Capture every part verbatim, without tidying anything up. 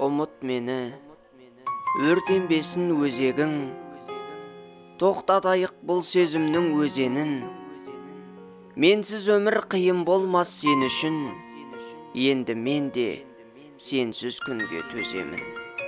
ұмыт мені, өртенбесін өзегің, тоқтатайық бұл сезімнің өзенін. Менсіз өмір қиын болмас сен үшін, енді мен де сенсіз күнге төземін.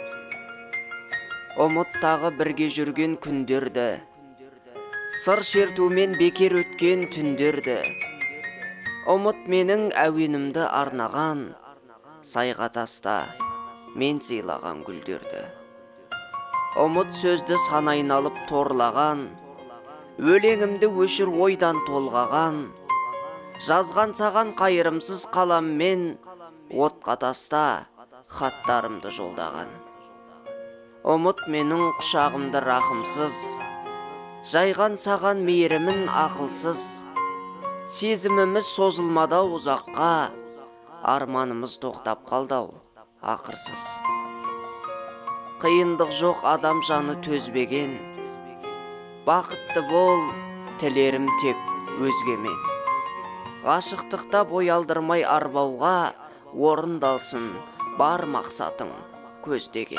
Ұмыт тағы бірге жүрген күндерді, сыр шертумен бекер өткен түндерді. Ұмыт менің әуенімді арнаған, сайға таста мен сыйлаған гүлдерді. Ұмыт сөзді сан айналып торлаған, өлеңімді өшір ойдан толғаған. Жазған саған қайырымсыз қаламмен, отқа таста хаттарымды жолдаған. Ұмыт менің құшағымды рахымсыз, жайған саған мейірімін ақылсыз. Сезіміміз созылмада ұзаққа, арманымыз тоқтап қалдау ақырсыз. Қиындық жоқ адам жаны төзбеген, бақытты бол, тілерім тек өзгемен. Ғашықтықта бой алдырмай арбауға, орындалсын бар мақсатың көздеген.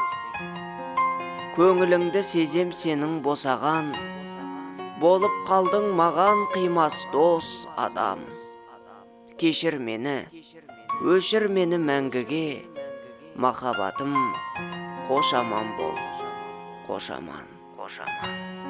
Көңіліңді сезем сенің босаған, болып қалдың маған қимас дос адам. Кешір мені, өшір мені мәңгіге, махаббатым қош аман бол, қош аман, қош аман.